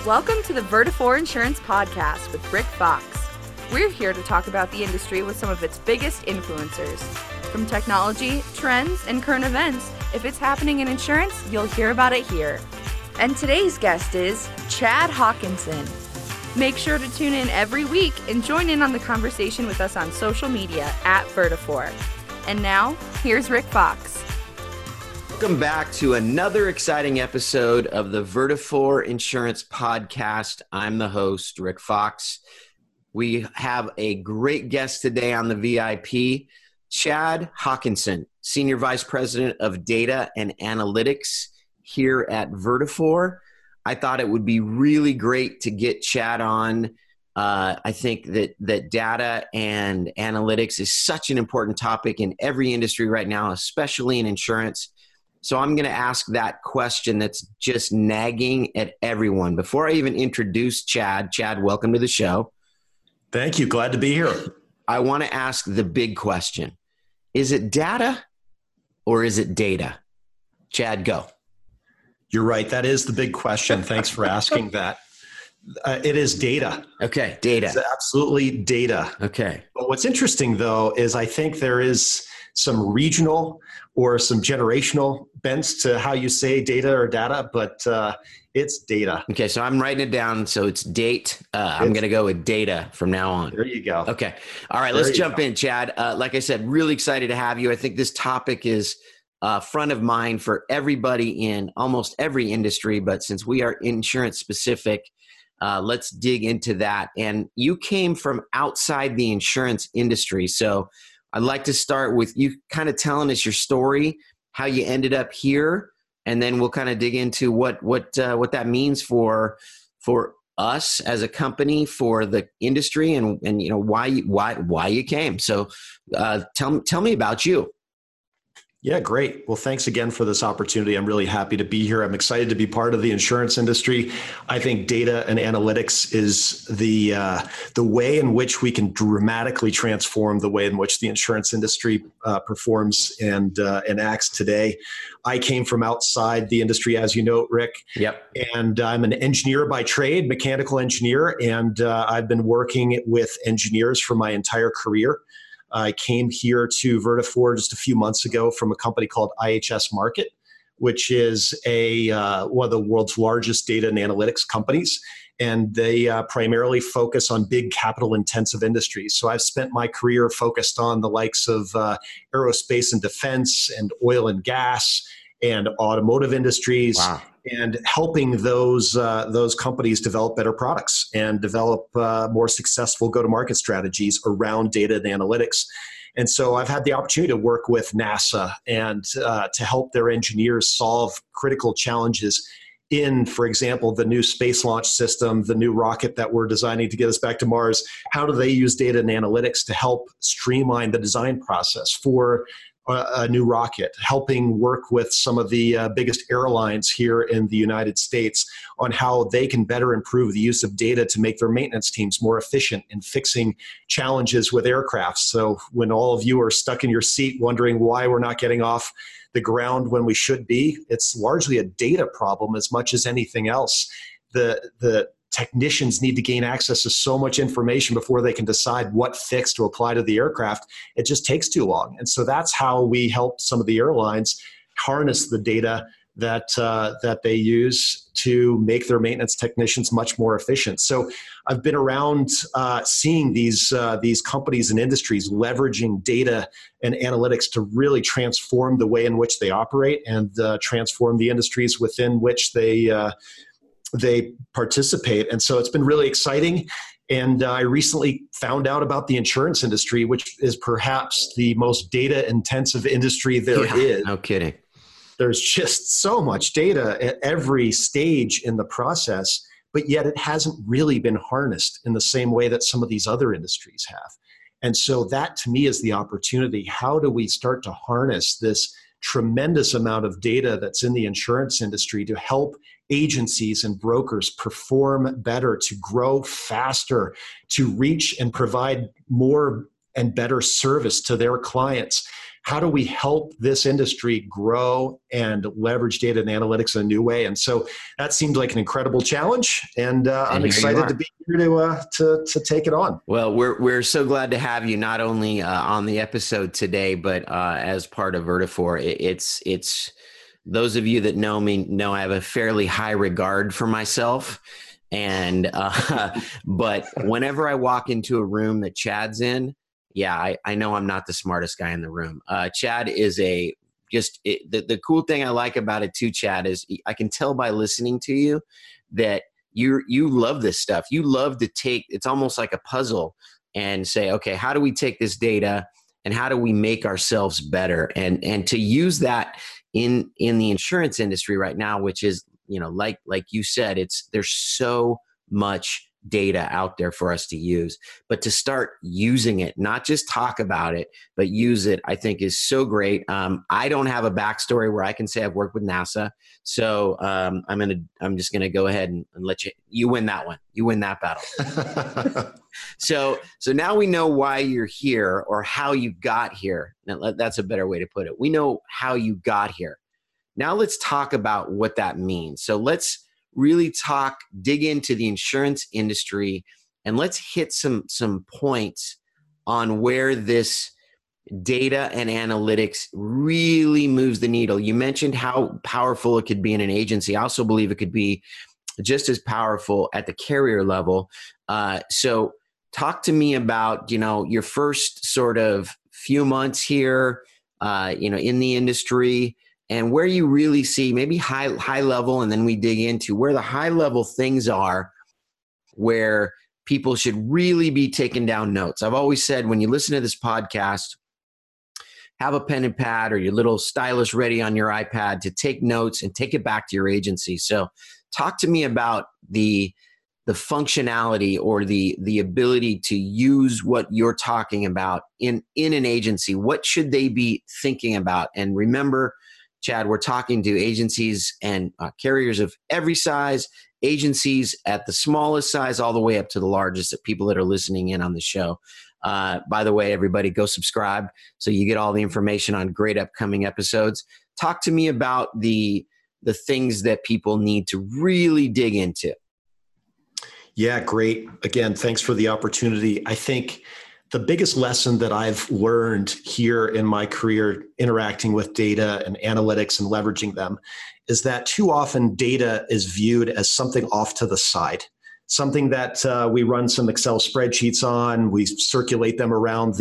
Welcome to the Vertafore Insurance Podcast with Rick Fox. We're here to talk about the industry with some of its biggest influencers. From technology, trends, and current events, if it's happening in insurance, you'll hear about it here. And today's guest is Chad Hawkinson. Make sure to tune in every week and join in on the conversation with us on social media at Vertafore. And now, here's Rick Fox. Welcome back to another exciting episode of the Vertafore Insurance Podcast. I'm the host, Rick Fox. We have a great guest today on the VIP, Chad Hawkinson, Senior Vice President of Data and Analytics here at Vertafore. I thought it would be really great to get Chad on. I think that data and analytics is such an important topic in every industry right now, especially in insurance. So I'm going to ask that question that's just nagging at everyone. Before I even introduce Chad, welcome to the show. Thank you. Glad to be here. I want to ask the big question. Is it data or is it data? Chad, go. You're right. That is the big question. Thanks for asking that. It is data. Okay, data. It's absolutely data. Okay. But what's interesting, though, is I think there is some regional or some generational bents to how you say data or data, but it's data. Okay, so I'm writing it down. So it's date. I'm going to go with data from now on. There you go. Okay. All right, let's jump in, Chad. Like I said, really excited to have you. I think this topic is front of mind for everybody in almost every industry, but since we are insurance specific, let's dig into that. And you came from outside the insurance industry. So I'd like to start with you kind of telling us your story, how you ended up here, and then we'll kind of dig into what that means for us as a company, for the industry, and you know why you came. So tell me about you. Yeah, great. Well, thanks again for this opportunity. I'm really happy to be here. I'm excited to be part of the insurance industry. I think data and analytics is the way in which we can dramatically transform the way in which the insurance industry performs and acts today. I came from outside the industry, as you know, Rick. Yep. And I'm an engineer by trade, mechanical engineer, and I've been working with engineers for my entire career. I came here to Vertafore just a few months ago from a company called IHS Markit, which is one of the world's largest data and analytics companies. And they primarily focus on big capital-intensive industries. So I've spent my career focused on the likes of aerospace and defense and oil and gas and automotive industries. Wow. And helping those companies develop better products and develop more successful go-to-market strategies around data and analytics. And so I've had the opportunity to work with NASA and to help their engineers solve critical challenges in, for example, the new space launch system, the new rocket that we're designing to get us back to Mars. How do they use data and analytics to help streamline the design process for a new rocket, helping work with some of the biggest airlines here in the United States on how they can better improve the use of data to make their maintenance teams more efficient in fixing challenges with aircraft. So when all of you are stuck in your seat wondering why we're not getting off the ground when we should be, it's largely a data problem as much as anything else. The technicians need to gain access to so much information before they can decide what fix to apply to the aircraft. It just takes too long. And so that's how we help some of the airlines harness the data that they use to make their maintenance technicians much more efficient. So I've been around seeing these companies and industries leveraging data and analytics to really transform the way in which they operate and transform the industries within which they participate. And so it's been really exciting. And I recently found out about the insurance industry, which is perhaps the most data intensive industry there is. No kidding. There's just so much data at every stage in the process, but yet it hasn't really been harnessed in the same way that some of these other industries have. And so that to me is the opportunity. How do we start to harness this tremendous amount of data that's in the insurance industry to help agencies and brokers perform better, to grow faster, to reach and provide more and better service to their clients, how do we help this industry grow and leverage data and analytics in a new way? And so that seemed like an incredible challenge, and I'm excited to be here to take it on. Well, we're so glad to have you not only on the episode today, but as part of Vertafore. It's those of you that know me know I have a fairly high regard for myself. And, but whenever I walk into a room that Chad's in, yeah, I know I'm not the smartest guy in the room. Chad is the cool thing I like about it too, Chad, is I can tell by listening to you that you love this stuff. You love to it's almost like a puzzle and say, okay, how do we take this data and how do we make ourselves better? And to use that in the insurance industry right now, which is, like you said, there's so much data out there for us to use, but to start using it, not just talk about it, but use it, I think is so great. I don't have a backstory where I can say I've worked with NASA. So I'm just going to go ahead and let you win that one. You win that battle. So now we know why you're here or how you got here. Now, that's a better way to put it. We know how you got here. Now let's talk about what that means. So let's really dig into the insurance industry, and let's hit some points on where this data and analytics really moves the needle. You mentioned how powerful it could be in an agency. I also believe it could be just as powerful at the carrier level. So talk to me about, your first sort of few months here, in the industry, and where you really see maybe high level, and then we dig into where the high level things are where people should really be taking down notes. I've always said, when you listen to this podcast, have a pen and pad or your little stylus ready on your iPad to take notes and take it back to your agency. So talk to me about the functionality or the ability to use what you're talking about in an agency. What should they be thinking about? And remember, Chad, we're talking to agencies and carriers of every size, agencies at the smallest size all the way up to the largest, people that are listening in on the show. By the way, everybody, go subscribe so you get all the information on great upcoming episodes. Talk to me about the things that people need to really dig into. Yeah, great. Again, thanks for the opportunity. I think the biggest lesson that I've learned here in my career interacting with data and analytics and leveraging them is that too often data is viewed as something off to the side, something that we run some Excel spreadsheets on, we circulate them around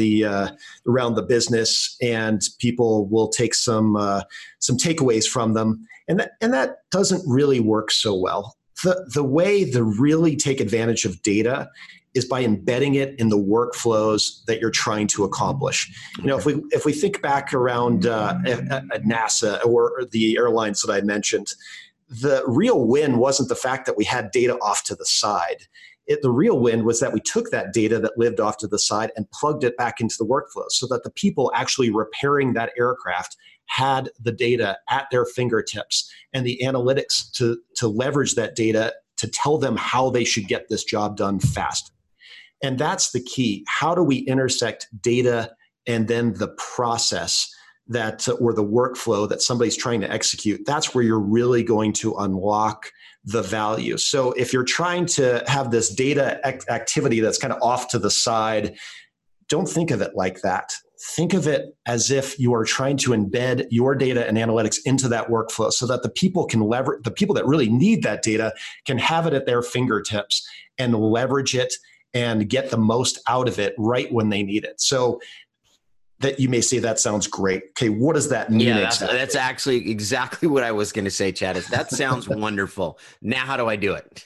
the business, and people will take some takeaways from them. And that doesn't really work so well. The way to really take advantage of data is by embedding it in the workflows that you're trying to accomplish. If we think back around at NASA or the airlines that I mentioned, the real win wasn't the fact that we had data off to the side. The real win was that we took that data that lived off to the side and plugged it back into the workflow so that the people actually repairing that aircraft had the data at their fingertips and the analytics to leverage that data to tell them how they should get this job done fast. And that's the key. How do we intersect data and then the process or the workflow that somebody's trying to execute? That's where you're really going to unlock the value. So if you're trying to have this data activity that's kind of off to the side, don't think of it like that. Think of it as if you are trying to embed your data and analytics into that workflow so that the people that really need that data can have it at their fingertips and leverage it and get the most out of it right when they need it. So that you may say that sounds great. Okay, what does that mean? Yeah, that's actually exactly what I was going to say, Chad. That sounds wonderful. Now, how do I do it?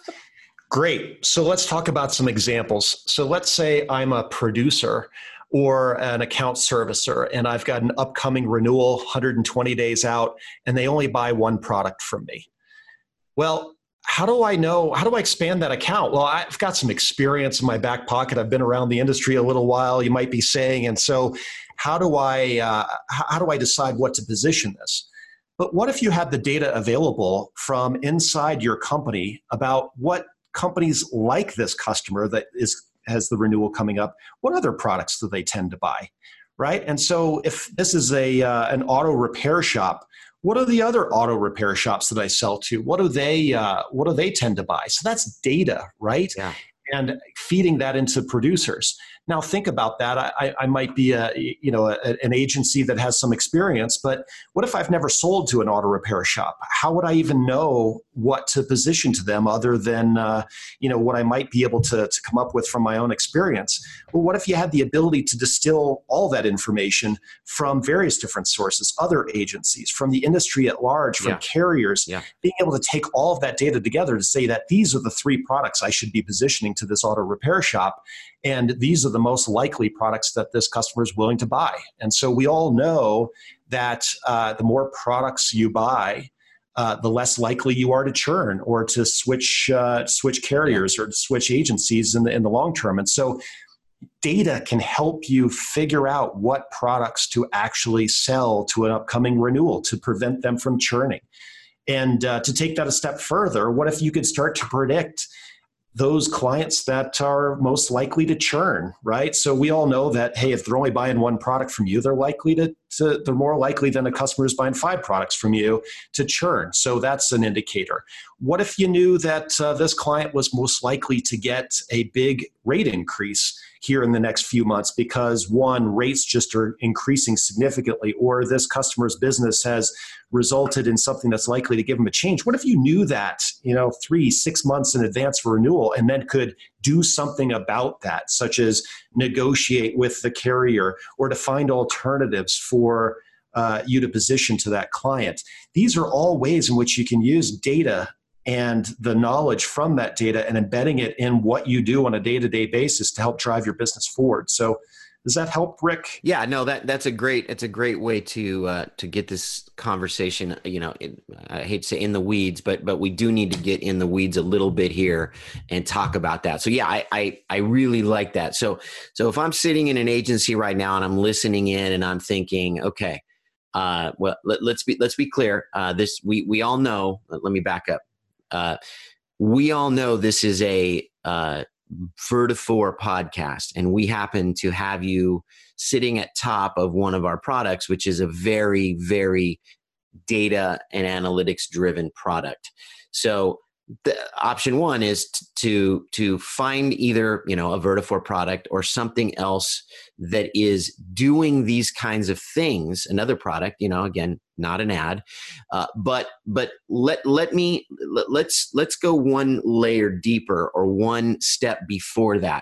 Great. So let's talk about some examples. So let's say I'm a producer or an account servicer, and I've got an upcoming renewal 120 days out, and they only buy one product from me. Well, how do I expand that account? Well, I've got some experience in my back pocket. I've been around the industry a little while, you might be saying. And so how do I decide what to position this? But what if you had the data available from inside your company about what companies like this customer that has the renewal coming up, what other products do they tend to buy? right? And so if this is an auto repair shop, what are the other auto repair shops that I sell to? What do they tend to buy? So that's data, right? Yeah. And feeding that into producers. Now think about that. I might be an agency that has some experience, but what if I've never sold to an auto repair shop? How would I even know what to position to them other than what I might be able to come up with from my own experience? Well, what if you had the ability to distill all that information from various different sources, other agencies, from the industry at large, from carriers, being able to take all of that data together to say that these are the 3 products I should be positioning to this auto repair shop, and these are the most likely products that this customer is willing to buy. And so we all know that the more products you buy, the less likely you are to churn or to switch carriers or to switch agencies in the long term. And so data can help you figure out what products to actually sell to an upcoming renewal to prevent them from churning. And to take that a step further, what if you could start to predict those clients that are most likely to churn, right? So we all know that, hey, if they're only buying 1 product from you, they're more likely than a customer who's buying 5 products from you to churn. So that's an indicator. What if you knew that this client was most likely to get a big rate increase here in the next few months because, 1, rates just are increasing significantly, or this customer's business has resulted in something that's likely to give them a change? What if you knew that, 3-6 months in advance for renewal, and then could do something about that, such as negotiate with the carrier or to find alternatives for you to position to that client? These are all ways in which you can use data and the knowledge from that data and embedding it in what you do on a day-to-day basis to help drive your business forward. So does that help, Rick? Yeah, no, that's a great way to get this conversation. I hate to say in the weeds, but we do need to get in the weeds a little bit here and talk about that. So yeah, I really like that. So if I'm sitting in an agency right now and I'm listening in and I'm thinking, okay, well, let's be clear. We all know. Let me back up. We all know this is a Vertafore podcast, and we happen to have you sitting at top of one of our products, which is a very, very data and analytics driven product. So the option 1 is to find either, a Vertafore product or something else that is doing these kinds of things. Another product, again, not an ad, but let's go one layer deeper or one step before that.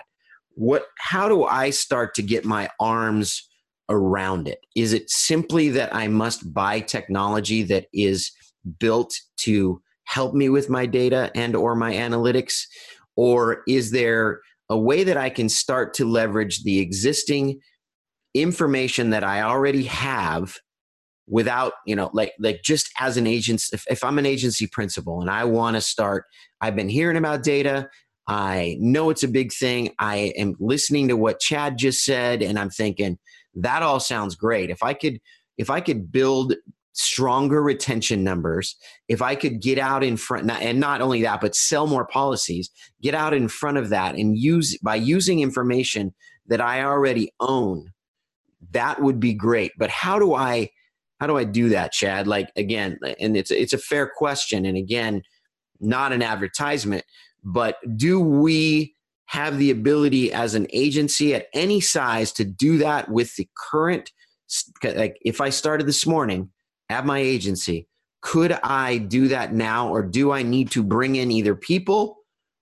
How do I start to get my arms around it? Is it simply that I must buy technology that is built to help me with my data and or my analytics? Or is there a way that I can start to leverage the existing information that I already have without, like just as an agent, if I'm an agency principal and I want to start, I've been hearing about data. I know it's a big thing. I am listening to what Chad just said, and I'm thinking that all sounds great. If I could build stronger retention numbers, if I could get out in front, and not only that, but sell more policies, get out in front of that and by using information that I already own, that would be great. But how do I do that, Chad? Like, again, and it's a fair question. And again, not an advertisement, but do we have the ability as an agency at any size to do that with the current, like if I started this morning at my agency, could I do that now, or do I need to bring in either people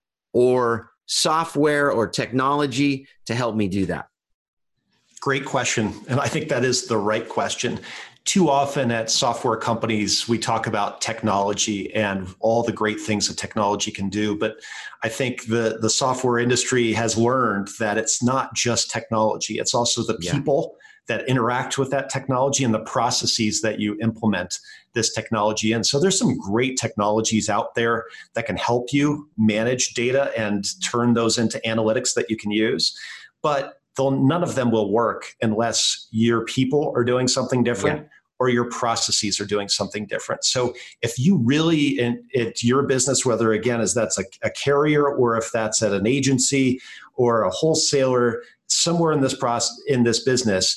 or software or technology to help me do that? Great question. And I think that is the right question. Too often at software companies, we talk about technology and all the great things that technology can do. But I think the software industry has learned that it's not just technology. It's also the people that interact with that technology and the processes that you implement this technology in. So there's some great technologies out there that can help you manage data and turn those into analytics that you can use. But none of them will work unless your people are doing something different or your processes are doing something different. So if you really, it's your business, whether again, as that's a carrier or if that's at an agency or a wholesaler, somewhere in this business,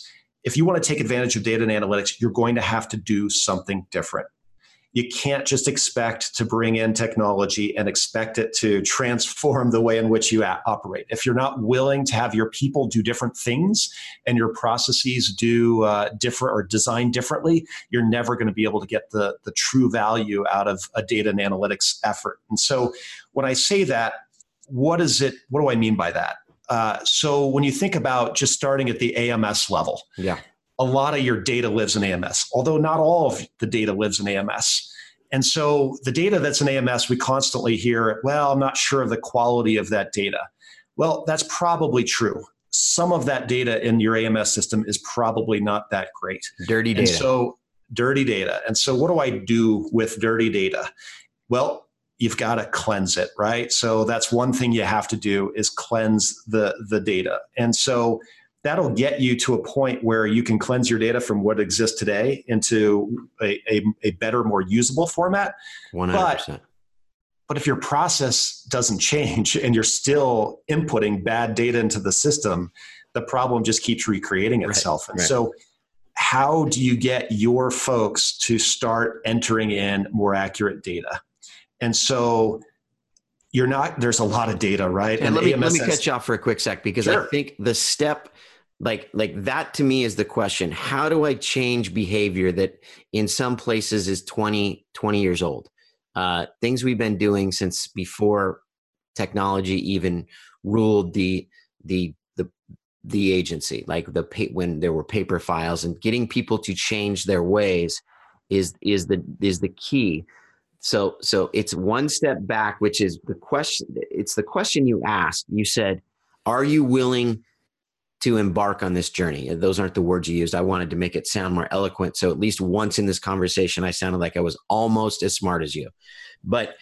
if you want to take advantage of data and analytics, you're going to have to do something different. You can't just expect to bring in technology and expect it to transform the way in which you operate. If you're not willing to have your people do different things and your processes do different or design differently, you're never going to be able to get the true value out of a data and analytics effort. And so when I say that, what do I mean by that? So when you think about just starting at the AMS level, a lot of your data lives in AMS, although not all of the data lives in AMS. And so the data that's in AMS, we constantly hear, well, I'm not sure of the quality of that data. Well, that's probably true. Some of that data in your AMS system is probably not that great. Dirty data. And so dirty data. And so what do I do with dirty data? Well, you've got to cleanse it, right? So that's one thing you have to do is cleanse the data. And so that'll get you to a point where you can cleanse your data from what exists today into a better, more usable format. 100%. But if your process doesn't change and you're still inputting bad data into the system, the problem just keeps recreating itself. And so how do you get your folks to start entering in more accurate data? And so there's a lot of data, right? And let me cut you off for a quick sec, because I think the step, like that to me is the question. How do I change behavior that in some places is 20 years old? Things we've been doing since before technology even ruled the agency, like when there were paper files, and getting people to change their ways is the key. So it's one step back, which is the question. It's the question you asked. You said, are you willing to embark on this journey? Those aren't the words you used. I wanted to make it sound more eloquent. So at least once in this conversation, I sounded like I was almost as smart as you. But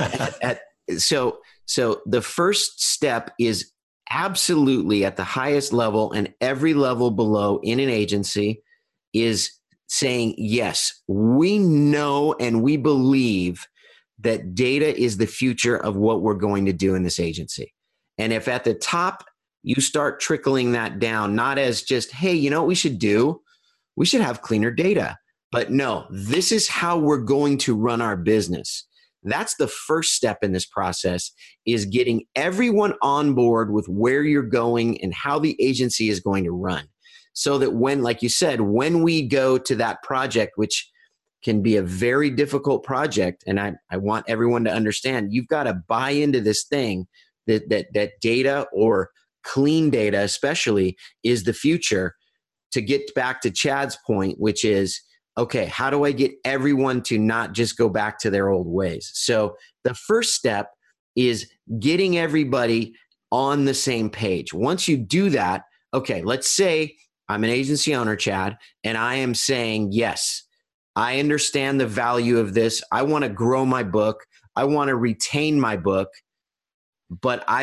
so the first step is absolutely at the highest level, and every level below in an agency is saying, yes, we know and we believe that data is the future of what we're going to do in this agency. And if at the top, you start trickling that down, not as just, hey, you know what we should do? We should have cleaner data. But no, this is how we're going to run our business. That's the first step in this process, is getting everyone on board with where you're going and how the agency is going to run. So that when, like you said, when we go to that project, which can be a very difficult project, and I want everyone to understand, you've got to buy into this thing that data, or clean data especially, is the future. To get back to Chad's point, which is, okay, how do I get everyone to not just go back to their old ways? So the first step is getting everybody on the same page. Once you do that, okay, let's say I'm an agency owner, Chad, and I am saying, yes, I understand the value of this. I want to grow my book. I want to retain my book. But I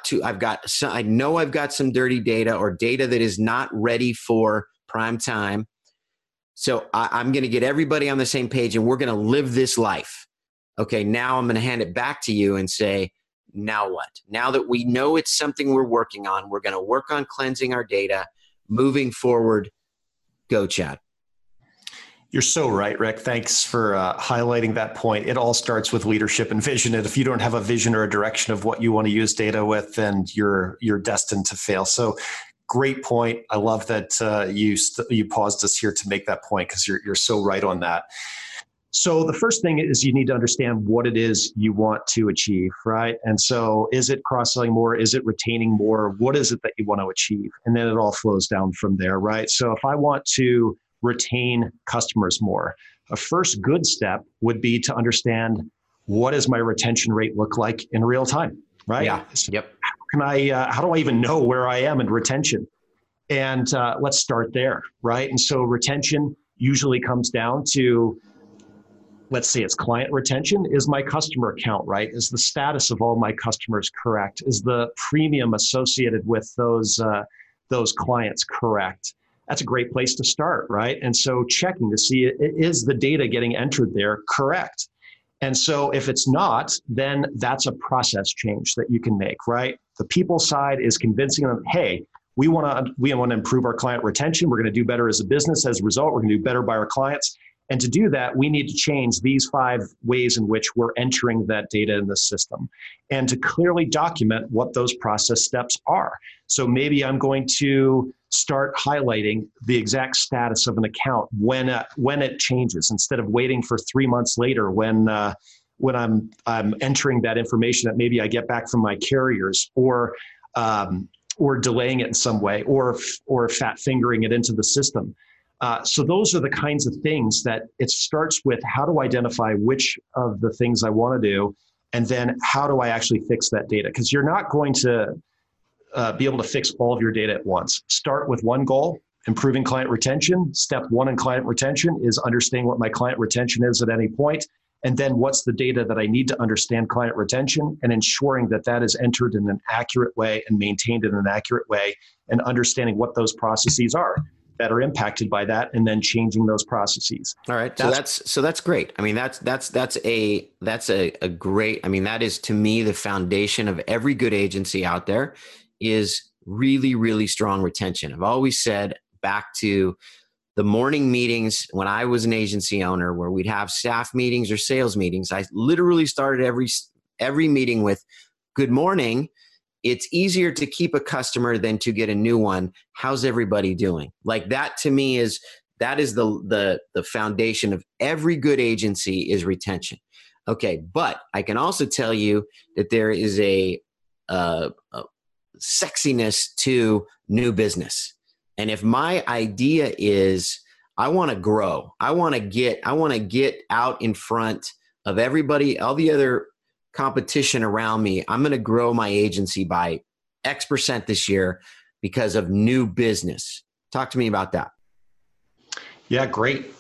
know I've got some dirty data, or data that is not ready for prime time. So I'm going to get everybody on the same page, and we're going to live this life. Okay, now I'm going to hand it back to you and say, now what? Now that we know it's something we're working on, we're going to work on cleansing our data. Moving forward, go, Chad. You're so right, Rick. Thanks for highlighting that point. It all starts with leadership and vision. And if you don't have a vision or a direction of what you want to use data with, then you're destined to fail. So great point. I love that you paused us here to make that point, because you're so right on that. So the first thing is you need to understand what it is you want to achieve, right? And so is it cross-selling more? Is it retaining more? What is it that you want to achieve? And then it all flows down from there, right? So if I want to retain customers more, a first good step would be to understand, what does my retention rate look like in real time, right? Yeah. So yep. How do I even know where I am in retention? And let's start there, right? And so retention usually comes down to, let's say it's client retention. Is my customer count right? Is the status of all my customers correct? Is the premium associated with those clients correct? That's a great place to start, right? And so checking to see, is the data getting entered there correct? And so if it's not, then that's a process change that you can make, right? The people side is convincing them, hey, we want to improve our client retention. We're going to do better as a business. As a result, we're going to do better by our clients. And to do that, we need to change these 5 ways in which we're entering that data in the system and to clearly document what those process steps are. So maybe I'm going to start highlighting the exact status of an account when it changes, instead of waiting for 3 months later when I'm entering that information that maybe I get back from my carriers, or delaying it in some way, or fat fingering it into the system. So those are the kinds of things that it starts with: how to identify which of the things I want to do, and then how do I actually fix that data? Because you're not going to be able to fix all of your data at once. Start with one goal: improving client retention. Step 1 in client retention is understanding what my client retention is at any point. And then what's the data that I need to understand client retention, and ensuring that that is entered in an accurate way and maintained in an accurate way, and understanding what those processes are that are impacted by that, and then changing those processes. All right. So that's great. I mean, that's a great, I mean, that is, to me, the foundation of every good agency out there is really, really strong retention. I've always said, back to the morning meetings when I was an agency owner, where we'd have staff meetings or sales meetings, I literally started every meeting with, "Good morning. It's easier to keep a customer than to get a new one. How's everybody doing?" Like, that to me is the foundation of every good agency, is retention. Okay. But I can also tell you that there is a sexiness to new business. And if my idea is, I want to grow, I want to get out in front of everybody, all the other competition around me, I'm going to grow my agency by X% this year because of new business. Talk to me about that. Yeah, great.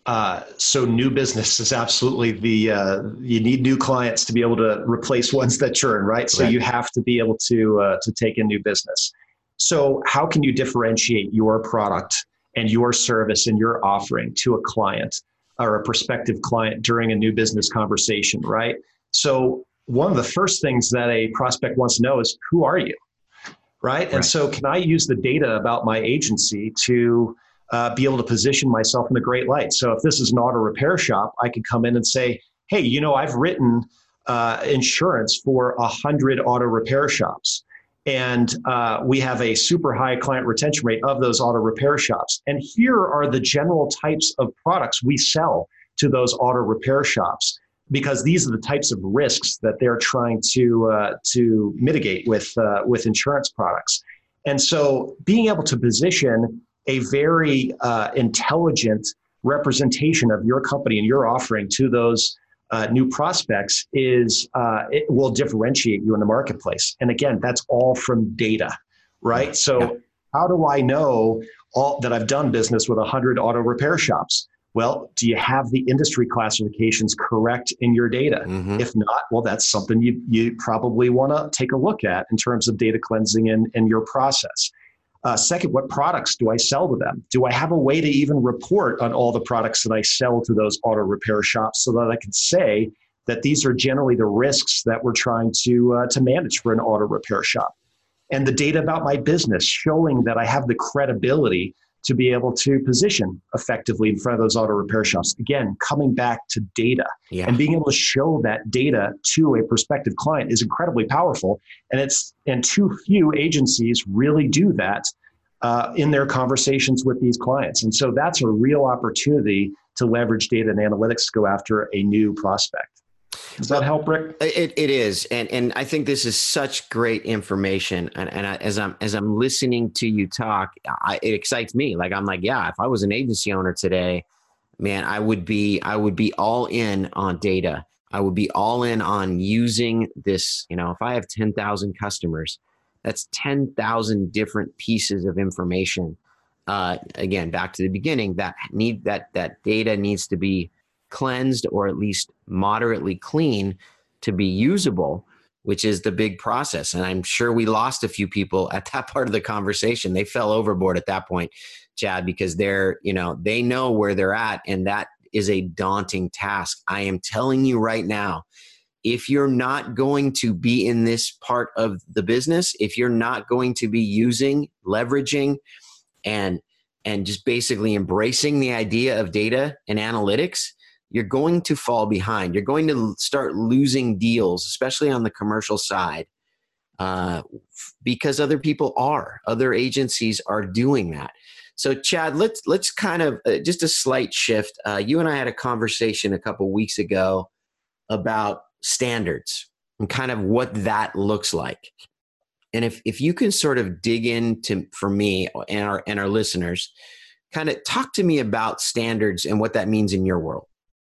So new business is absolutely you need new clients to be able to replace ones that churn, right? So you have to be able to take in new business. So how can you differentiate your product and your service and your offering to a client or a prospective client during a new business conversation, right? So one of the first things that a prospect wants to know is, who are you, right? And so can I use the data about my agency to be able to position myself in a great light? So if this is an auto repair shop, I can come in and say, "Hey, I've written insurance for 100 auto repair shops. And we have a super high client retention rate of those auto repair shops. And here are the general types of products we sell to those auto repair shops, because these are the types of risks that they're trying to mitigate with insurance products." And so being able to position a very intelligent representation of your company and your offering to those new prospects it will differentiate you in the marketplace. And again, that's all from data, right? So how do I know that I've done business with 100 auto repair shops? Well, do you have the industry classifications correct in your data? Mm-hmm. If not, well, that's something you probably want to take a look at in terms of data cleansing in your process. Second, what products do I sell to them? Do I have a way to even report on all the products that I sell to those auto repair shops, so that I can say that these are generally the risks that we're trying to manage for an auto repair shop? And the data about my business, showing that I have the credibility to be able to position effectively in front of those auto repair shops. Again, coming back to data and being able to show that data to a prospective client is incredibly powerful. And too few agencies really do that in their conversations with these clients. And so that's a real opportunity to leverage data and analytics to go after a new prospect. Does that help, Rick? It is, and I think this is such great information. And as I'm listening to you talk, it excites me. Like, I'm like, yeah, if I was an agency owner today, man, I would be all in on data. I would be all in on using this. If I have 10,000 customers, that's 10,000 different pieces of information. Again, back to the beginning, that data needs to be cleansed, or at least moderately clean, to be usable, which is the big process. And I'm sure we lost a few people at that part of the conversation. They fell overboard at that point, Chad, because they know where they're at, and that is a daunting task. I am telling you right now, if you're not going to be in this part of the business, if you're not going to be using, leveraging, and just basically embracing the idea of data and analytics, you're going to fall behind. You're going to start losing deals, especially on the commercial side, because other agencies are doing that. So Chad, let's kind of just a slight shift. You and I had a conversation a couple weeks ago about standards and kind of what that looks like. And if you can sort of dig into, for me and our listeners, kind of talk to me about standards and what that means in your world.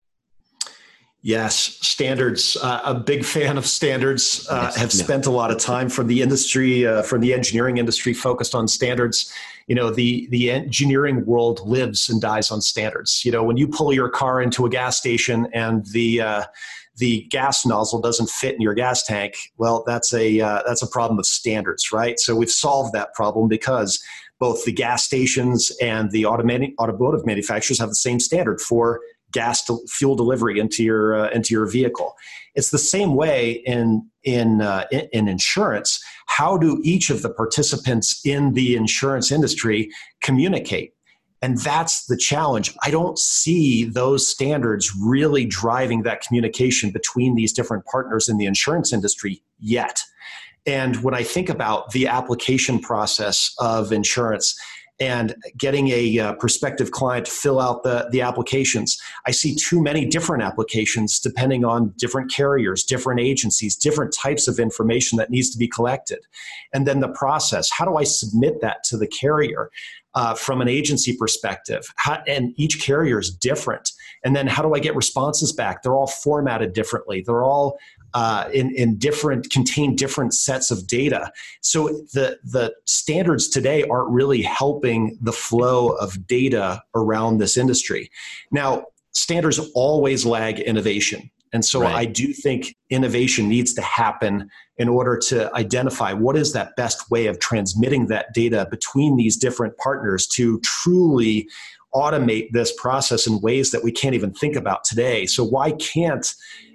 Yes, standards. A big fan of standards. Have spent a lot of time from the industry, from the engineering industry, focused on standards. The engineering world lives and dies on standards. When you pull your car into a gas station and the gas nozzle doesn't fit in your gas tank, well, that's a problem of standards, right? So we've solved that problem because both the gas stations and the automotive manufacturers have the same standard for gas to fuel delivery into your vehicle. It's the same way in insurance. How do each of the participants in the insurance industry communicate? And that's the challenge. I don't see those standards really driving that communication between these different partners in the insurance industry yet. And when I think about the application process of insurance and getting a prospective client to fill out the applications, I see too many different applications depending on different carriers, different agencies, different types of information that needs to be collected. And then the process, how do I submit that to the carrier from an agency perspective? And each carrier is different. And then how do I get responses back? They're all formatted differently. They're all contain different sets of data. So the standards today aren't really helping the flow of data around this industry. Now, standards always lag innovation. And so right. I do think innovation needs to happen in order to identify what is that best way of transmitting that data between these different partners to truly automate this process in ways that we can't even think about today. So why can't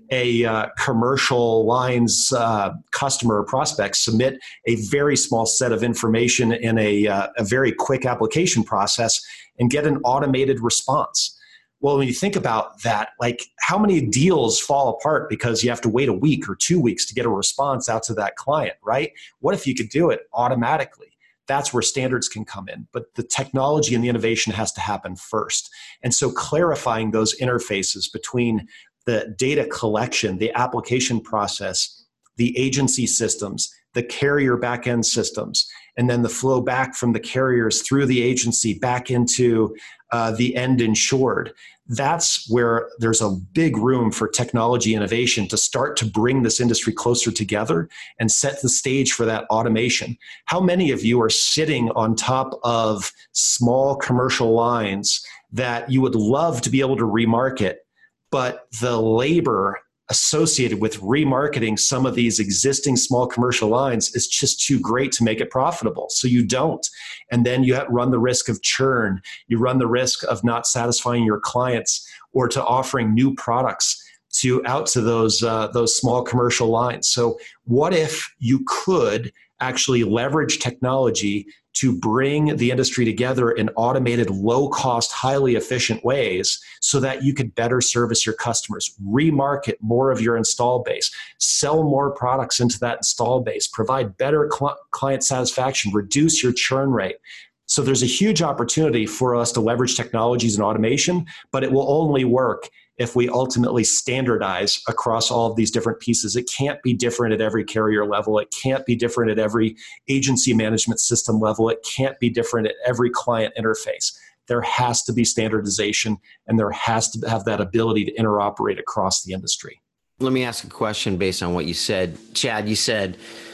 a commercial lines customer or prospect submit a very small set of information in a very quick application process and get an automated response? Well, when you think about that, like how many deals fall apart because you have to wait a week or 2 weeks to get a response out to that client, right? What if you could do it automatically? That's where standards can come in. But the technology and the innovation has to happen first. And so clarifying those interfaces between the data collection, the application process, the agency systems, the carrier backend systems, and then the flow back from the carriers through the agency back into the end insured. That's where there's a big room for technology innovation to start to bring this industry closer together and set the stage for that automation. How many of you are sitting on top of small commercial lines that you would love to be able to remarket, but the labor associated with remarketing some of these existing small commercial lines is just too great to make it profitable. So you don't. And then you run the risk of churn. You run the risk of not satisfying your clients or to offering new products out to those small commercial lines. So what if you could actually leverage technology to bring the industry together in automated, low-cost, highly efficient ways so that you could better service your customers, remarket more of your install base, sell more products into that install base, provide better client satisfaction, reduce your churn rate. So there's a huge opportunity for us to leverage technologies and automation, but it will only work if we ultimately standardize across all of these different pieces. It can't be different at every carrier level. It can't be different at every agency management system level. It can't be different at every client interface. There has to be standardization, and there has to have that ability to interoperate across the industry. Let me ask a question based on what you said. Chad, you said,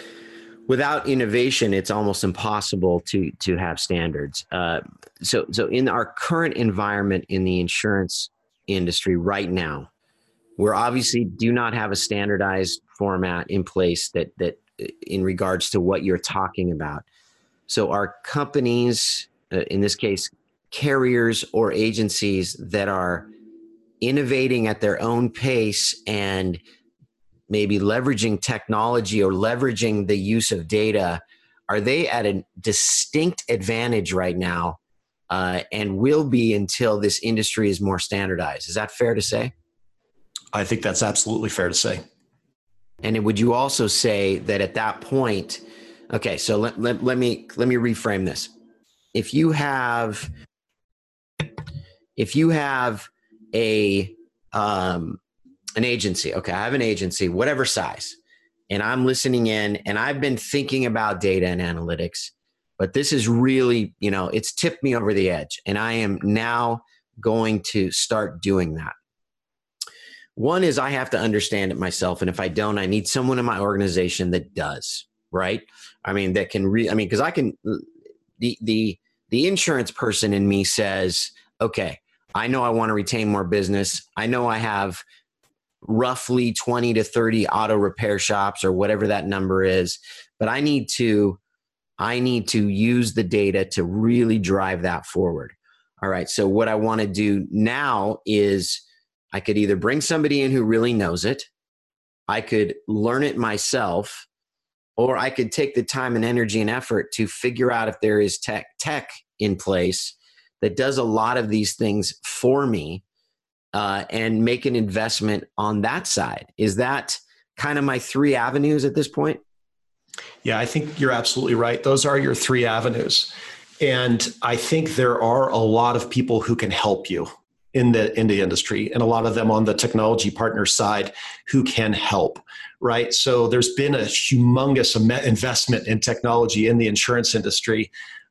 without innovation, it's almost impossible to have standards. So in our current environment in the insurance industry right now, we're obviously do not have a standardized format in place that in regards to what you're talking about. So are companies, in this case, carriers or agencies that are innovating at their own pace and maybe leveraging technology or leveraging the use of data, are they at a distinct advantage right now, and will be until this industry is more standardized? Is that fair to say? I think that's absolutely fair to say. And would you also say that at that point, okay, so let me reframe this. If you have a an agency, okay, I have an agency, whatever size, and I'm listening in, and I've been thinking about data and analytics, but this is really, it's tipped me over the edge, and I am now going to start doing that. One is I have to understand it myself, and if I don't, I need someone in my organization that does, right? I mean, that can because I can, the insurance person in me says, okay, I know I want to retain more business. I know I have roughly 20 to 30 auto repair shops or whatever that number is, but I need to use the data to really drive that forward. All right. So what I want to do now is I could either bring somebody in who really knows it, I could learn it myself, or I could take the time and energy and effort to figure out if there is tech in place that does a lot of these things for me, and make an investment on that side. Is that kind of my three avenues at this point? Yeah, I think you're absolutely right. Those are your three avenues. And I think there are a lot of people who can help you in the industry, and a lot of them on the technology partner side who can help, right? So there's been a humongous investment in technology in the insurance industry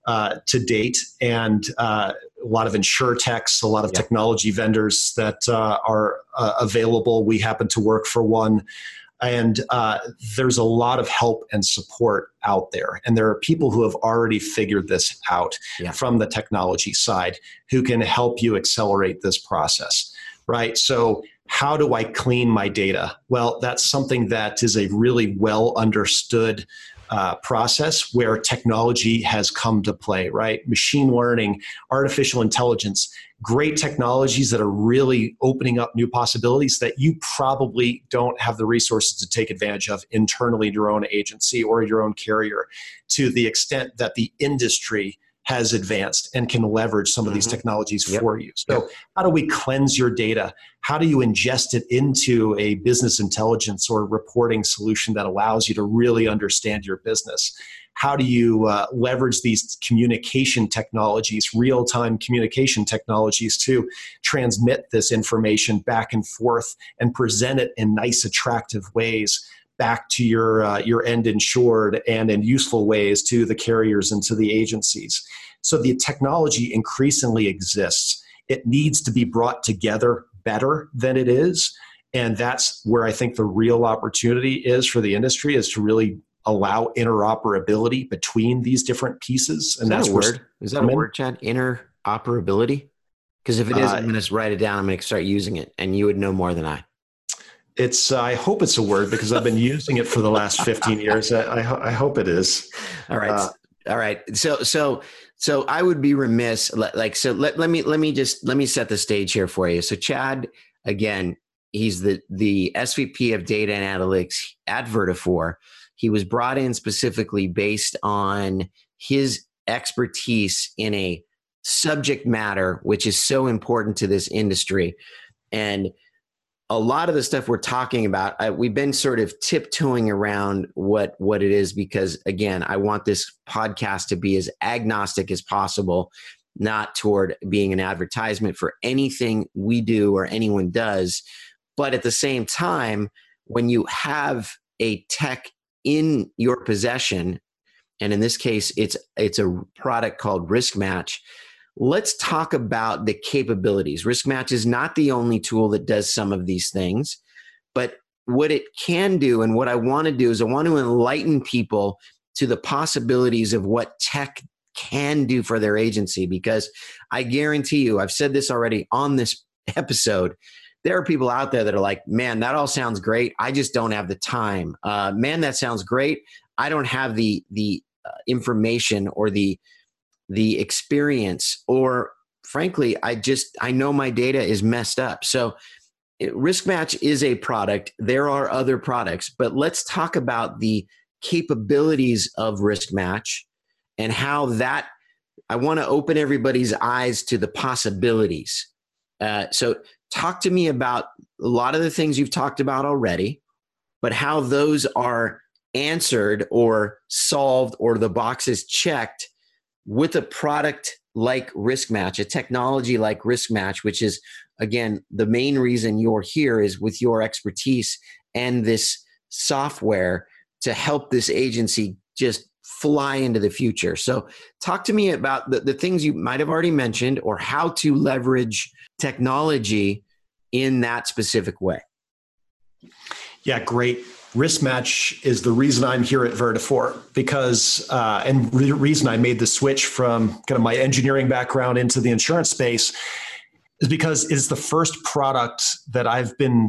to date, and a lot of insurtechs, a lot of technology vendors that are available. We happen to work for one. And there's a lot of help and support out there. And there are people who have already figured this out from the technology side who can help you accelerate this process, right? So how do I clean my data? Well, that's something that is a really well understood process where technology has come to play, right? Machine learning, artificial intelligence, great technologies that are really opening up new possibilities that you probably don't have the resources to take advantage of internally in your own agency or your own carrier, to the extent that the industry has advanced and can leverage some of these technologies for you. So how do we cleanse your data? How do you ingest it into a business intelligence or reporting solution that allows you to really understand your business? How do you leverage these communication technologies, real-time communication technologies, to transmit this information back and forth and present it in nice, attractive ways back to your end insured, and in useful ways to the carriers and to the agencies? So the technology increasingly exists. It needs to be brought together better than it is. And that's where I think the real opportunity is for the industry, is to really allow interoperability between these different pieces. And that's a word. Is that a word, Chad? Interoperability? Because if it is, I'm going to write it down. I'm going to start using it, and you would know more than I. I hope it's a word, because I've been using it for the last 15 years. I hope it is. All right. All right. So I would be remiss. Let me set the stage here for you. So Chad, again, he's the SVP of data and analytics at Vertafore. He was brought in specifically based on his expertise in a subject matter which is so important to this industry. And a lot of the stuff we're talking about, we've been sort of tiptoeing around what it is, because, again, I want this podcast to be as agnostic as possible, not toward being an advertisement for anything we do or anyone does. But at the same time, when you have a tech in your possession, and in this case, it's a product called RiskMatch, let's talk about the capabilities. RiskMatch is not the only tool that does some of these things, but what it can do, and what I want to do, is I want to enlighten people to the possibilities of what tech can do for their agency. Because I guarantee you, I've said this already on this episode, there are people out there that are like, man, that all sounds great. I just don't have the time. Man, that sounds great. I don't have the information or the experience, or frankly, I know my data is messed up. So Risk Match is a product. There are other products, but let's talk about the capabilities of Risk Match and how that, I want to open everybody's eyes to the possibilities. So talk to me about a lot of the things you've talked about already, but how those are answered or solved or the boxes checked with a product like Risk Match, a technology like Risk Match, which is, again, the main reason you're here is with your expertise and this software to help this agency just fly into the future. So talk to me about the things you might have already mentioned or how to leverage technology in that specific way. Yeah, great. Risk Match is the reason I'm here at Vertafore because, and the reason I made the switch from kind of my engineering background into the insurance space is because it's the first product that I've been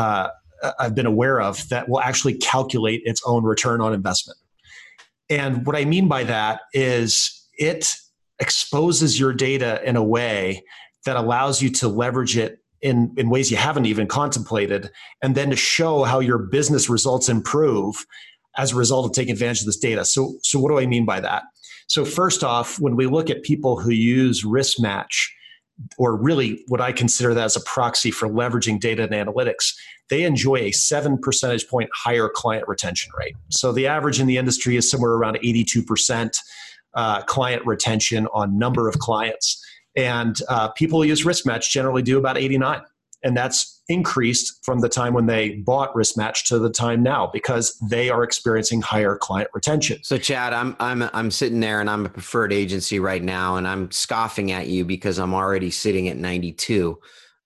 aware of that will actually calculate its own return on investment. And what I mean by that is it exposes your data in a way that allows you to leverage it in ways you haven't even contemplated, and then to show how your business results improve as a result of taking advantage of this data. So what do I mean by that? So first off, when we look at people who use Risk Match, or really what I consider that as a proxy for leveraging data and analytics, they enjoy a 7 percentage point higher client retention rate. So the average in the industry is somewhere around 82% client retention on number of clients. And people who use Risk Match generally do about 89. And that's increased from the time when they bought Risk Match to the time now because they are experiencing higher client retention. So Chad, I'm sitting there and I'm a preferred agency right now and I'm scoffing at you because I'm already sitting at 92.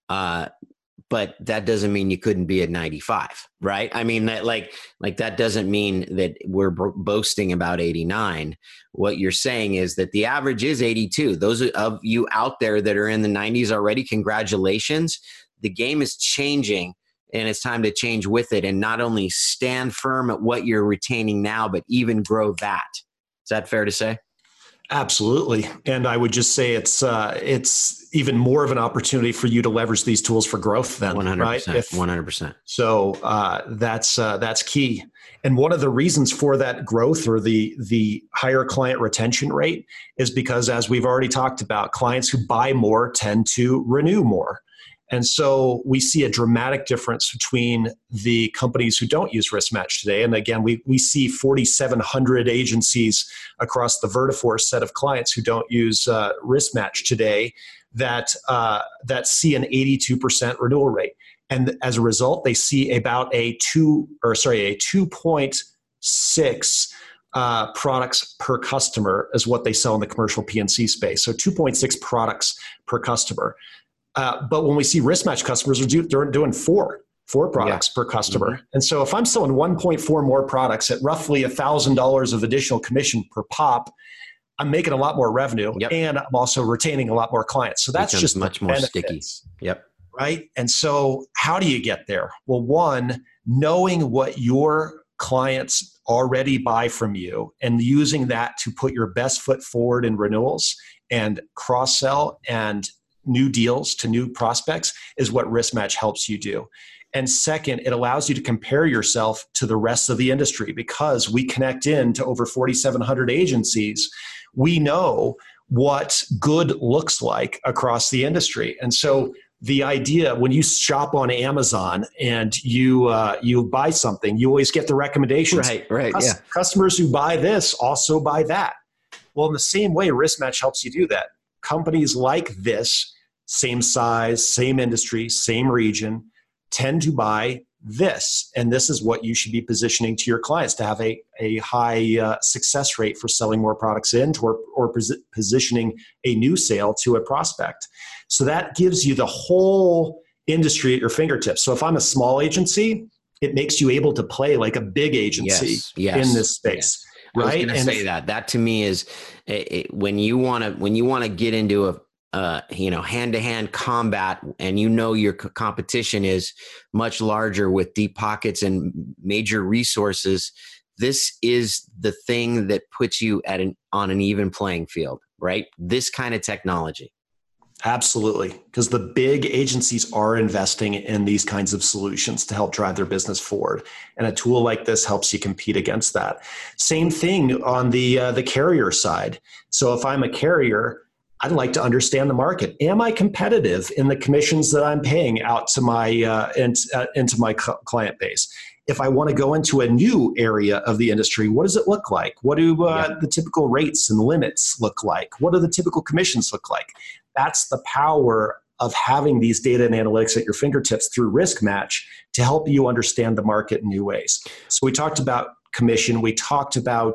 But that doesn't mean you couldn't be at 95, right? I mean, that like that doesn't mean that we're boasting about 89. What you're saying is that the average is 82. Those of you out there that are in the 90s already, congratulations. The game is changing and it's time to change with it and not only stand firm at what you're retaining now, but even grow that. Is that fair to say? Absolutely. And I would just say it's even more of an opportunity for you to leverage these tools for growth then, 100%, right? 100%. So that's key. And one of the reasons for that growth or the higher client retention rate is because, as we've already talked about, clients who buy more tend to renew more. And so we see a dramatic difference between the companies who don't use Risk Match today. And again, we see 4,700 agencies across the Vertafore set of clients who don't use Risk Match today that see an 82% renewal rate. And as a result, they see about a 2.6 products per customer is what they sell in the commercial P&C space. So 2.6 products per customer. But when we see Risk Match customers, they're doing four products per customer. Mm-hmm. And so if I'm selling 1.4 more products at roughly $1,000 of additional commission per pop, I'm making a lot more revenue and I'm also retaining a lot more clients. So that's just much more sticky. Yep. Right. And so how do you get there? Well, one, knowing what your clients already buy from you and using that to put your best foot forward in renewals and cross-sell and new deals to new prospects is what Risk Match helps you do. And second, it allows you to compare yourself to the rest of the industry because we connect in to over 4,700 agencies. We know what good looks like across the industry. And so the idea when you shop on Amazon and you buy something, you always get the recommendations. Right. Customers who buy this also buy that. Well, in the same way, Risk Match helps you do that. Companies like this, same size, same industry, same region, tend to buy this. And this is what you should be positioning to your clients to have a high success rate for selling more products into or positioning a new sale to a prospect. So that gives you the whole industry at your fingertips. So if I'm a small agency, it makes you able to play like a big agency in this space. Right. I was going to say that to me is when you want to get into a hand-to-hand combat and your competition is much larger with deep pockets and major resources, this is the thing that puts you on an even playing field, right? This kind of technology. Absolutely. Because the big agencies are investing in these kinds of solutions to help drive their business forward. And a tool like this helps you compete against that. Same thing on the carrier side. So if I'm a carrier, I'd like to understand the market. Am I competitive in the commissions that I'm paying out to my into my client base? If I want to go into a new area of the industry, what does it look like? What do the typical rates and limits look like? What do the typical commissions look like? That's the power of having these data and analytics at your fingertips through Risk Match to help you understand the market in new ways. So we talked about commission, we talked about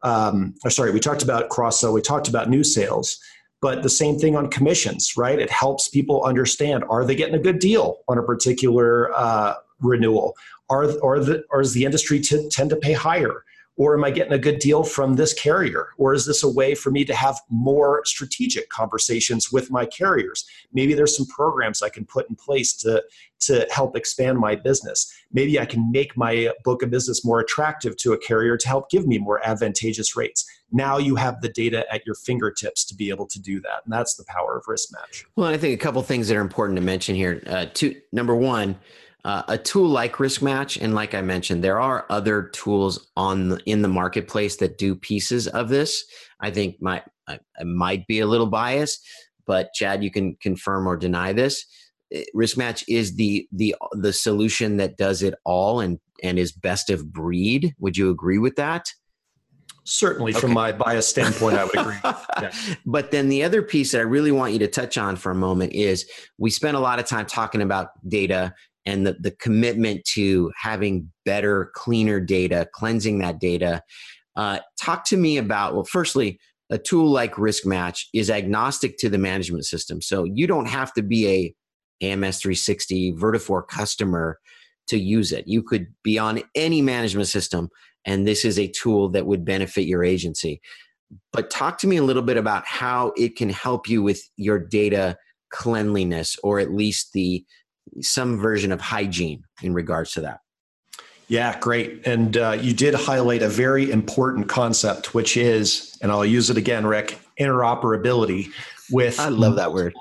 cross-sell, we talked about new sales. But the same thing on commissions, right? It helps people understand, are they getting a good deal on a particular renewal? Or does the industry tend to pay higher? Or am I getting a good deal from this carrier? Or is this a way for me to have more strategic conversations with my carriers? Maybe there's some programs I can put in place to help expand my business. Maybe I can make my book of business more attractive to a carrier to help give me more advantageous rates. Now you have the data at your fingertips to be able to do that. And that's the power of Risk Match. Well, I think a couple things that are important to mention here. Number one, a tool like Risk Match, and like I mentioned, there are other tools in the marketplace that do pieces of this. I think I might be a little biased, but Chad, you can confirm or deny this. Risk Match is the solution that does it all and is best of breed. Would you agree with that? Certainly, from my bias standpoint, I would agree. Yeah. But then the other piece that I really want you to touch on for a moment is we spent a lot of time talking about data and the commitment to having better, cleaner data, cleansing that data. Talk to me about, well, firstly, a tool like Risk Match is agnostic to the management system. So you don't have to be a AMS 360 Vertafore customer to use it. You could be on any management system, and this is a tool that would benefit your agency. But talk to me a little bit about how it can help you with your data cleanliness, or at least some version of hygiene in regards to that. Yeah, great. And you did highlight a very important concept, which is, and I'll use it again, Rick, interoperability with— I love that word.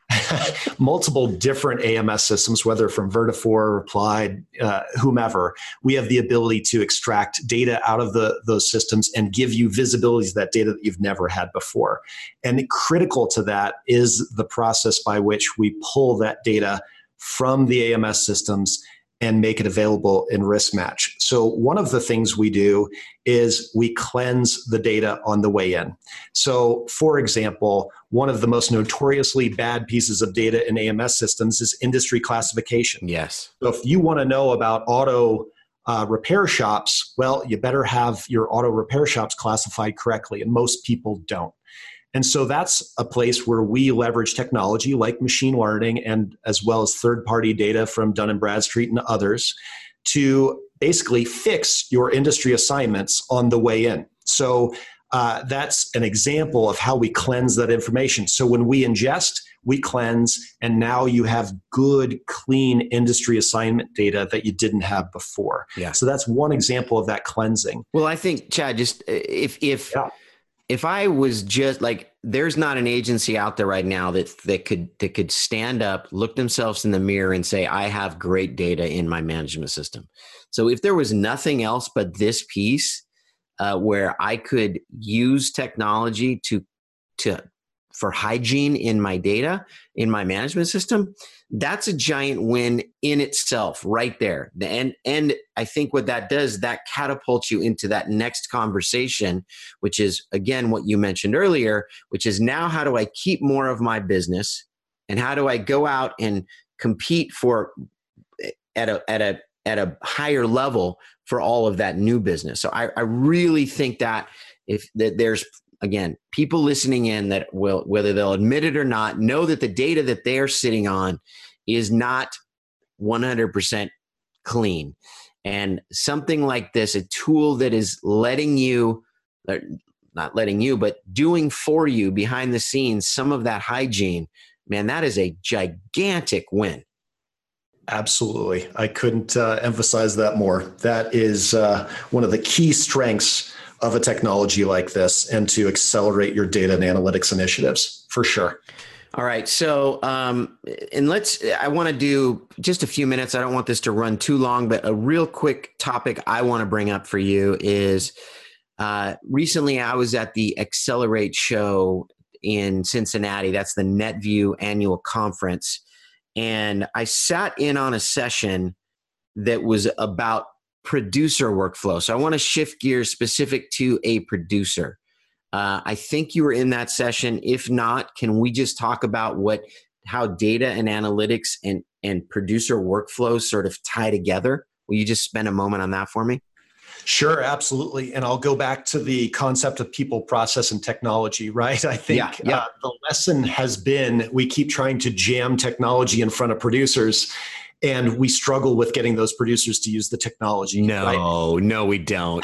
Multiple different AMS systems, whether from Vertafore, Applied, whomever. We have the ability to extract data out of those systems and give you visibility to that data that you've never had before. And critical to that is the process by which we pull that data from the AMS systems and make it available in Risk Match. So one of the things we do is we cleanse the data on the way in. So for example, one of the most notoriously bad pieces of data in AMS systems is industry classification. Yes. So if you want to know about auto repair shops, well, you better have your auto repair shops classified correctly, and most people don't. And so that's a place where we leverage technology like machine learning and as well as third-party data from Dun & Bradstreet and others to basically fix your industry assignments on the way in. So that's an example of how we cleanse that information. So when we ingest, we cleanse, and now you have good, clean industry assignment data that you didn't have before. Yeah. So that's one example of that cleansing. Well, I think, Chad, just if I was just like, there's not an agency out there right now that could stand up, look themselves in the mirror and say, I have great data in my management system. So if there was nothing else but this piece where I could use technology for hygiene in my data, in my management system, that's a giant win in itself right there. And I think what that does, that catapults you into that next conversation, which is, again, what you mentioned earlier, which is now how do I keep more of my business, and how do I go out and compete at a higher level for all of that new business. So I really think that that there's, again, people listening in that will, whether they'll admit it or not, know that the data that they're sitting on is not 100% clean. And something like this, a tool that is letting you, not letting you, but doing for you behind the scenes some of that hygiene, man, that is a gigantic win. Absolutely. I couldn't emphasize that more. That is one of the key strengths of a technology like this, and to accelerate your data and analytics initiatives, for sure. All right. So, I want to do just a few minutes. I don't want this to run too long, but a real quick topic I want to bring up for you is recently I was at the Accelerate show in Cincinnati. That's the NetView annual conference. And I sat in on a session that was about producer workflow. So I want to shift gears specific to a producer. I think you were in that session. If not, can we just talk about how data and analytics and producer workflows sort of tie together? Will you just spend a moment on that for me? Sure, absolutely. And I'll go back to the concept of people, process, and technology, right? I think the lesson has been we keep trying to jam technology in front of producers, and we struggle with getting those producers to use the technology. No, we don't.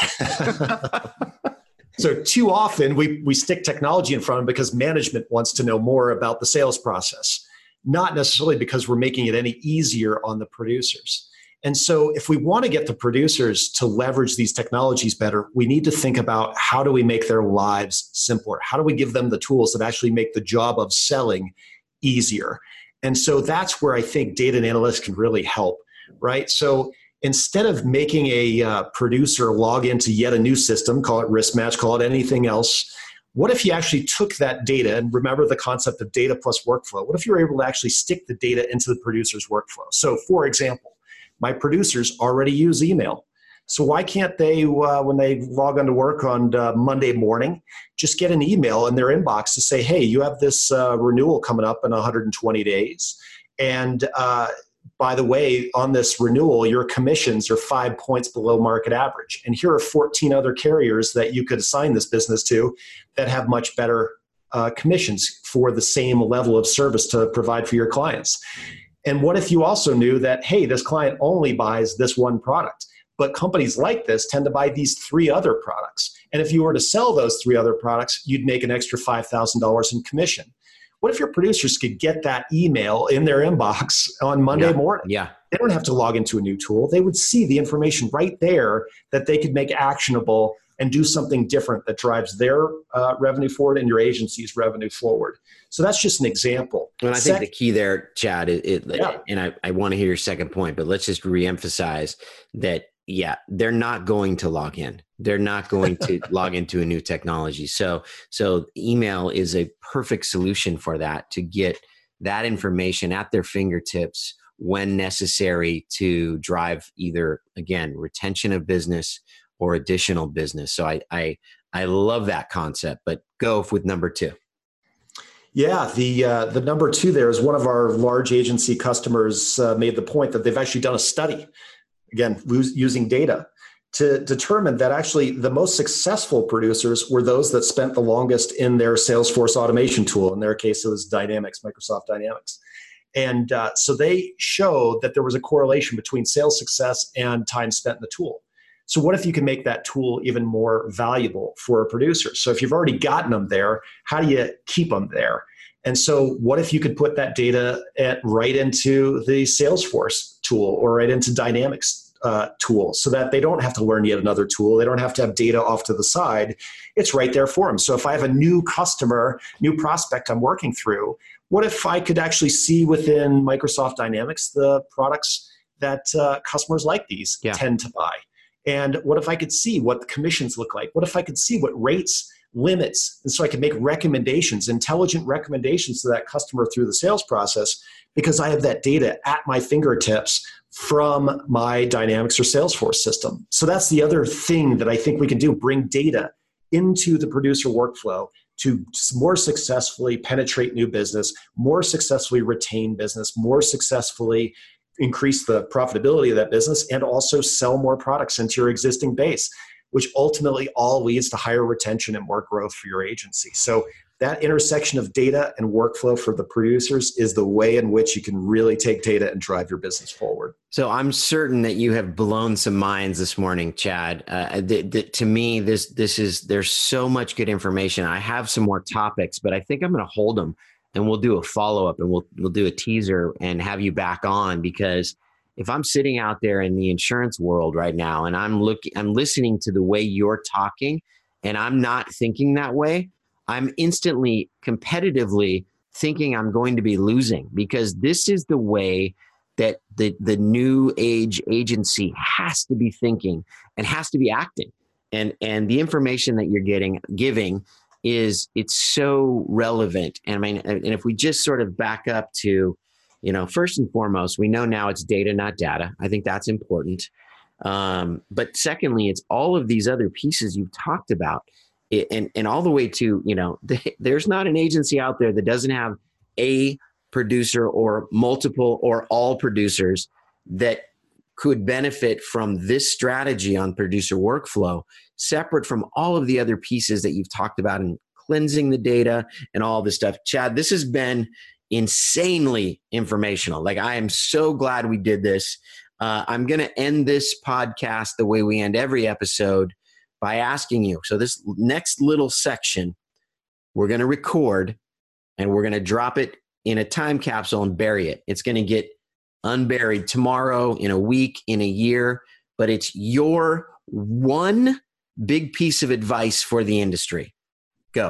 So too often we stick technology in front of them because management wants to know more about the sales process, not necessarily because we're making it any easier on the producers. And so if we want to get the producers to leverage these technologies better, we need to think about how do we make their lives simpler? How do we give them the tools that actually make the job of selling easier? And so that's where I think data and analytics can really help, right? So instead of making a producer log into yet a new system, call it risk match, call it anything else, what if you actually took that data, and remember the concept of data plus workflow, what if you were able to actually stick the data into the producer's workflow? So for example, my producers already use email. So why can't they, when they log on to work on Monday morning, just get an email in their inbox to say, hey, you have this renewal coming up in 120 days. And by the way, on this renewal, your commissions are 5 points below market average. And here are 14 other carriers that you could assign this business to that have much better commissions for the same level of service to provide for your clients. And what if you also knew that, hey, this client only buys this one product, but companies like this tend to buy these 3 other products. And if you were to sell those 3 other products, you'd make an extra $5,000 in commission. What if your producers could get that email in their inbox on Monday morning? Yeah. They don't have to log into a new tool. They would see the information right there that they could make actionable and do something different that drives their revenue forward and your agency's revenue forward. So that's just an example. And I think the key there, Chad, and I want to hear your second point, but let's just reemphasize that, they're not going to log in. They're not going to log into a new technology. So email is a perfect solution for that, to get that information at their fingertips when necessary to drive either, again, retention of business or additional business. So I love that concept, but go with number 2. Yeah, the number 2 there is one of our large agency customers made the point that they've actually done a study, again, using data, to determine that actually the most successful producers were those that spent the longest in their Salesforce automation tool. In their case, it was Dynamics, Microsoft Dynamics. And so they showed that there was a correlation between sales success and time spent in the tool. So what if you can make that tool even more valuable for a producer? So if you've already gotten them there, how do you keep them there? And so what if you could put that data right into the Salesforce tool or right into Dynamics tool, so that they don't have to learn yet another tool. They don't have to have data off to the side. It's right there for them. So if I have a new customer, new prospect I'm working through, what if I could actually see within Microsoft Dynamics the products that customers like these tend to buy? And what if I could see what the commissions look like? What if I could see what rates, limits, and so I can make recommendations, intelligent recommendations to that customer through the sales process, because I have that data at my fingertips from my Dynamics or Salesforce system. So that's the other thing that I think we can do, bring data into the producer workflow to more successfully penetrate new business, more successfully retain business, more successfully increase the profitability of that business, and also sell more products into your existing base, which ultimately all leads to higher retention and more growth for your agency. So that intersection of data and workflow for the producers is the way in which you can really take data and drive your business forward. So I'm certain that you have blown some minds this morning, Chad. To me, there's so much good information. I have some more topics, but I think I'm going to hold them, and we'll do a follow-up, and we'll do a teaser and have you back on, because if I'm sitting out there in the insurance world right now and I'm listening to the way you're talking, and I'm not thinking that way, I'm instantly competitively thinking I'm going to be losing, because this is the way that the new age agency has to be thinking and has to be acting. And the information that you're giving it's so relevant. And I mean, and if we just sort of back up to, first and foremost, we know now it's data, not data. I think that's important. But secondly, it's all of these other pieces you've talked about, and all the way to, there's not an agency out there that doesn't have a producer or multiple or all producers that could benefit from this strategy on producer workflow, separate from all of the other pieces that you've talked about in cleansing the data and all this stuff. Chad, this has been insanely informational. Like, I am so glad we did this. I'm going to end this podcast the way we end every episode, by asking you. So this next little section, we're going to record and we're going to drop it in a time capsule and bury it. It's going to get unburied tomorrow, in a week, in a year, but it's your one big piece of advice for the industry. Go.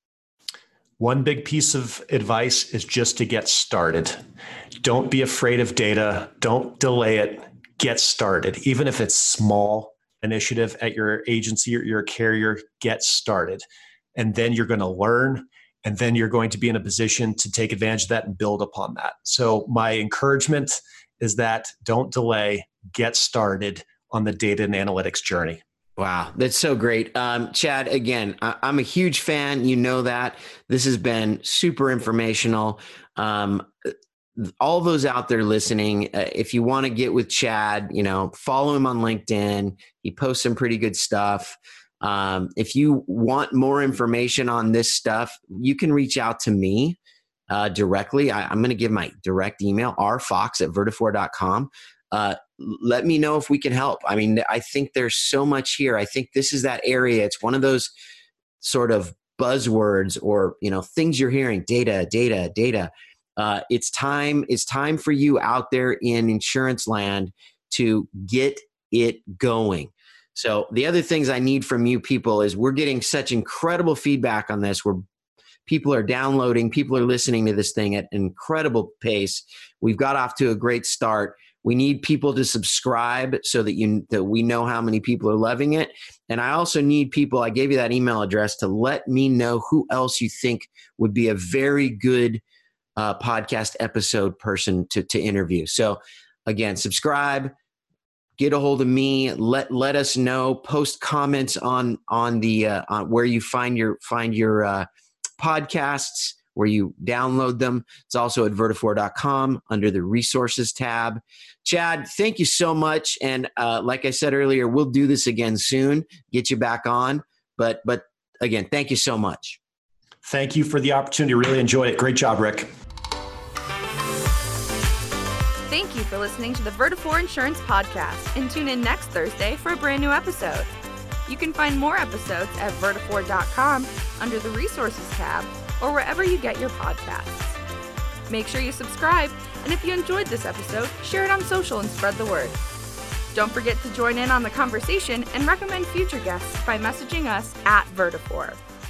One big piece of advice is just to get started. Don't be afraid of data. Don't delay it. Get started. Even if it's small initiative at your agency or your carrier, get started. And then you're going to learn, and then you're going to be in a position to take advantage of that and build upon that. So my encouragement is that don't delay, get started on the data and analytics journey. Wow, that's so great. Chad, again, I'm a huge fan. You know that. This has been super informational. All those out there listening, if you want to get with Chad, follow him on LinkedIn. He posts some pretty good stuff. If you want more information on this stuff, you can reach out to me directly. I'm going to give my direct email, rfox@vertafore.com. Let me know if we can help. I mean, I think there's so much here. I think this is that area. It's one of those sort of buzzwords or, things you're hearing, data. It's time for you out there in insurance land to get it going. So the other things I need from you people is, we're getting such incredible feedback on this, where people are downloading, people are listening to this thing at an incredible pace. We've got off to a great start. We need people to subscribe so that we know how many people are loving it. And I also need people, I gave you that email address, to let me know who else you think would be a very good podcast episode person to interview. So again, subscribe, get a hold of me, let us know, post comments on where you find your podcasts, where you download them. It's also at vertafore.com under the resources tab. Chad, thank you so much. And like I said earlier, we'll do this again soon, get you back on. But again, thank you so much. Thank you for the opportunity. Really enjoyed it. Great job, Rick. Thank you for listening to the Vertafore Insurance Podcast, and tune in next Thursday for a brand new episode. You can find more episodes at vertafore.com under the resources tab, or wherever you get your podcasts. Make sure you subscribe, and if you enjoyed this episode, share it on social and spread the word. Don't forget to join in on the conversation and recommend future guests by messaging us at Vertafore.